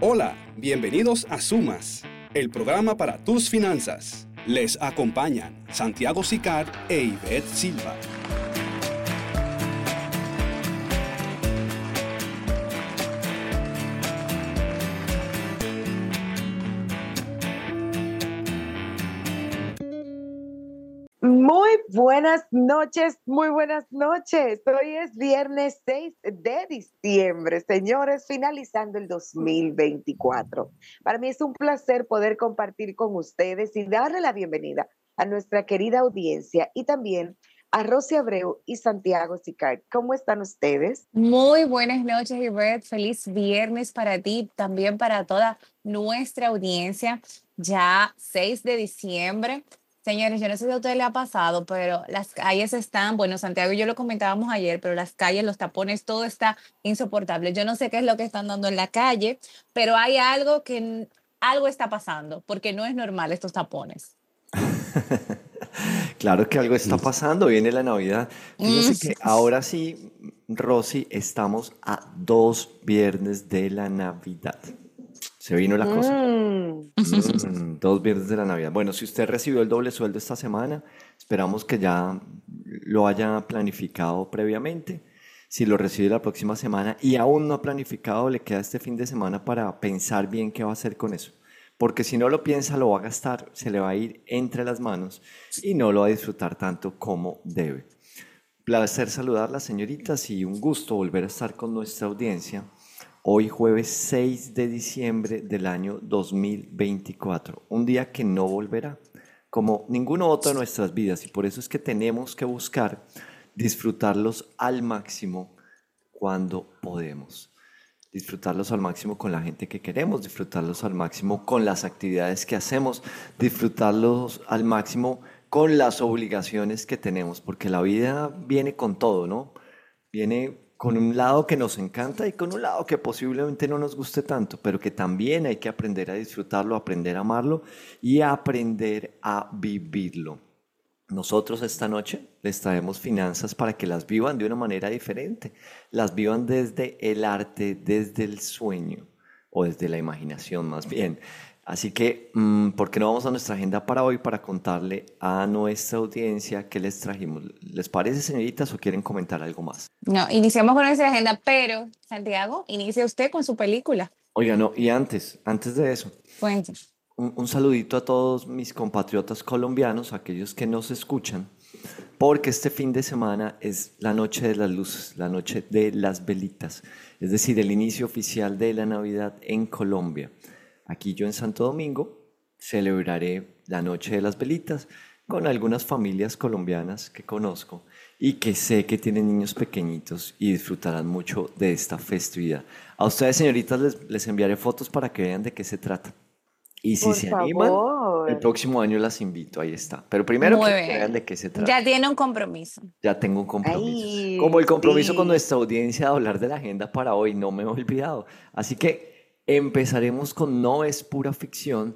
Hola, bienvenidos a Sumas, el programa para tus finanzas. Les acompañan Santiago Sicar e Ivette Silva. Muy buenas noches, muy buenas noches. Hoy es viernes 6 de diciembre, señores, finalizando el 2024. Para mí es un placer poder compartir con ustedes y darle la bienvenida a nuestra querida audiencia y también a Rosy Abreu y Santiago Sicard. ¿Cómo están ustedes? Muy buenas noches, Ivette. Feliz viernes para ti, también para toda nuestra audiencia. Ya 6 de diciembre. Señores, yo no sé si a ustedes les ha pasado, pero las calles están, bueno, Santiago y yo lo comentábamos ayer, pero las calles, los tapones, todo está insoportable. Yo no sé qué es lo que están dando en la calle, pero hay algo algo está pasando, porque no es normal estos tapones. Claro que algo está pasando, viene la Navidad. Mm, Fíjense que ahora sí, Rosy, estamos a 2 viernes de la Navidad. Se vino la cosa. Mm, 2 viernes de la Navidad. Bueno, si usted recibió el doble sueldo esta semana, esperamos que ya lo haya planificado previamente. Si lo recibe la próxima semana y aún no ha planificado, le queda este fin de semana para pensar bien qué va a hacer con eso. Porque si no lo piensa, lo va a gastar, se le va a ir entre las manos y no lo va a disfrutar tanto como debe. Placer saludarlas, señoritas, y un gusto volver a estar con nuestra audiencia. Hoy jueves 6 de diciembre del año 2024, un día que no volverá, como ninguno otro de nuestras vidas, y por eso es que tenemos que buscar disfrutarlos al máximo cuando podemos. Disfrutarlos al máximo con la gente que queremos, disfrutarlos al máximo con las actividades que hacemos, disfrutarlos al máximo con las obligaciones que tenemos, porque la vida viene con todo, ¿no? Viene con un lado que nos encanta y con un lado que posiblemente no nos guste tanto, pero que también hay que aprender a disfrutarlo, aprender a amarlo y aprender a vivirlo. Nosotros esta noche les traemos finanzas para que las vivan de una manera diferente, las vivan desde el arte, desde el sueño o desde la imaginación más bien. Así que, ¿por qué no vamos a nuestra agenda para hoy para contarle a nuestra audiencia qué les trajimos? ¿Les parece, señoritas, o quieren comentar algo más? No, iniciamos con nuestra agenda, pero Santiago, inicia usted con su película. Oiga, no, y antes de eso, Cuente. un saludito a todos mis compatriotas colombianos, aquellos que nos escuchan, porque este fin de semana es la noche de las luces, la noche de las velitas, es decir, el inicio oficial de la Navidad en Colombia. Aquí yo en Santo Domingo celebraré la noche de las velitas con algunas familias colombianas que conozco y que sé que tienen niños pequeñitos y disfrutarán mucho de esta festividad. A ustedes, señoritas, les enviaré fotos para que vean de qué se trata. Y si por se animan, el favor. próximo año las invito, ahí está. Pero primero Muy quiero que vean bien. de qué se trata. Ya tiene un compromiso. Ya tengo un compromiso. Como Ay, el compromiso con sí. nuestra audiencia de hablar de la agenda para hoy, no me he olvidado. Así que empezaremos con No es pura ficción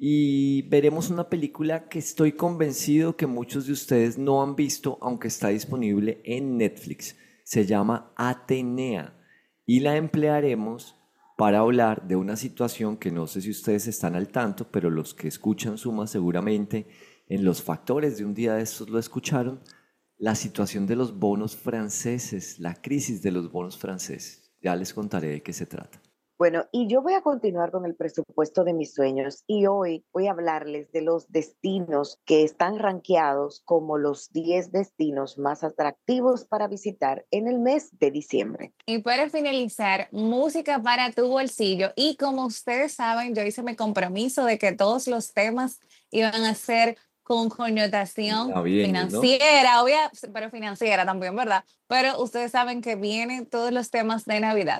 y veremos una película que estoy convencido que muchos de ustedes no han visto, aunque está disponible en Netflix. Se llama Atenea y la emplearemos para hablar de una situación que no sé si ustedes están al tanto, pero los que escuchan Suma seguramente en los factores de un día de estos lo escucharon, la situación de los bonos franceses, la crisis de los bonos franceses. Ya les contaré de qué se trata. Bueno, y yo voy a continuar con el presupuesto de mis sueños y hoy voy a hablarles de los destinos que están rankeados como los 10 destinos más atractivos para visitar en el mes de diciembre. Y para finalizar, música para tu bolsillo. Y como ustedes saben, yo hice mi compromiso de que todos los temas iban a ser con connotación Navideños, ¿no? financiera, obvia, pero financiera también, ¿verdad? Pero ustedes saben que vienen todos los temas de Navidad.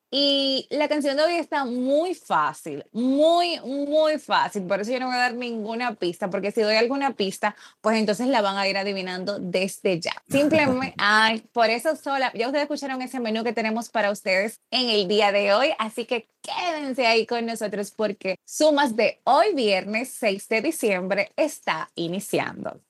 Y la canción de hoy está muy fácil, muy, muy fácil. Por eso yo no voy a dar ninguna pista, porque si doy alguna pista, pues entonces la van a ir adivinando desde ya. Simplemente, ay, por eso sola, ya ustedes escucharon ese menú que tenemos para ustedes en el día de hoy, así que quédense ahí con nosotros porque Sumas de hoy viernes 6 de diciembre está iniciando.